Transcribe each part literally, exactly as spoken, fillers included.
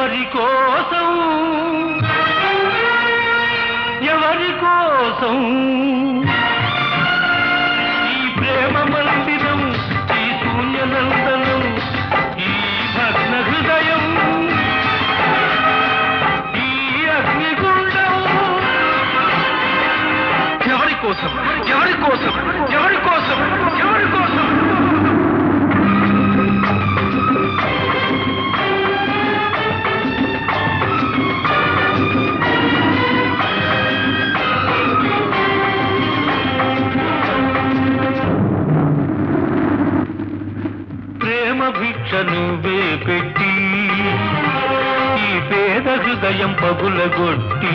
ఎవరి కోసం ఎవరి కోసం ఈ ప్రేమ మందిరం, ఈ శూన్యనందనం, ఈ భగ్న హృదయం, ఈ అగ్నిగుండం ఎవరి కోసం ఎవరి కోసం ఎవరి కోసం ఎవరి కోసం? భిక్షనువే పెట్టి ఈ పేద హృదయం పగులగొట్టి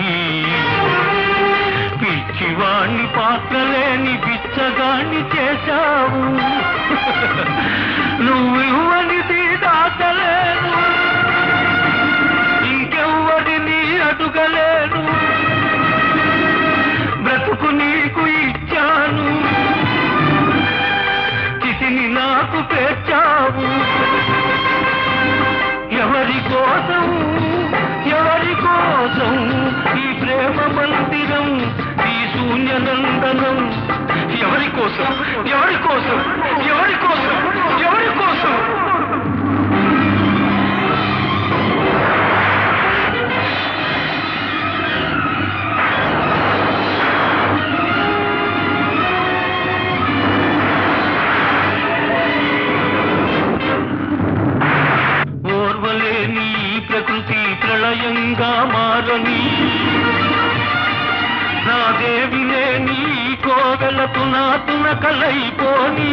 పిచ్చివాణ్ణి పాత్రలేని బిచ్చగాణ్ణి చేశావు. నువ్వు ఇవ్వనిది దాచలేను, ఇంకెవ్వరిని అడుగలేను. బ్రతుకు నీకు ఇచ్చాను, చితిని నాకు పేర్చావు. ఎవరి కోసం ఎవరి కోసం ఈ ప్రేమ మందిరం, ఈ శూన్యనందనం ఎవరి కోసం ఎవరి కోసం ఎవరి కోసం ఎవరి కోసం? ప్రకృతి ప్రళయంగా మారని నా దేవినే నీ కోవెలకు నాతున కలైపోని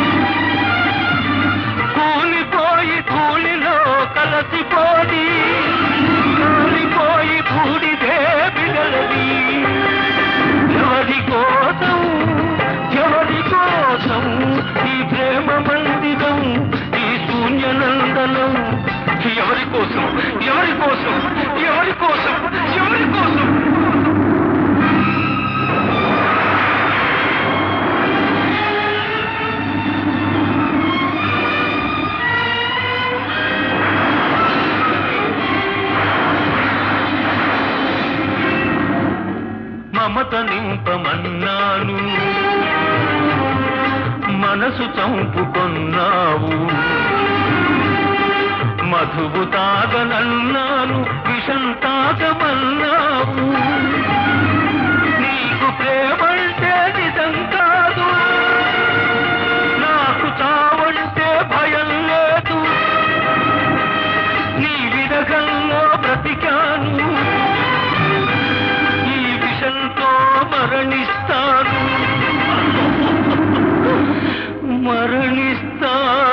కూలిపోయి ధూళిలో కలసిపోని కూలిపోయి బూడిదే బిగలది. ఎవరి కోసం ఎవరి కోసం ఈ ప్రేమ మందిరం, ఈ శూన్యనందనం ఎవరి కోసం ఎవరి కోసం ఎవరి కోసం ఎవరి కోసం? మమత నింపమన్నాను, మనసు చంపుకొన్నావు. మధువు తాగనన్నాను, విషం తాగమన్నావు. నీకు ప్రేమంటే నిజం కాదు, నాకు చావంటే భయం లేదు. నీ విరగంలో బ్రతికాను, ఈ విషంతో మరణిస్తాను మరణిస్తాను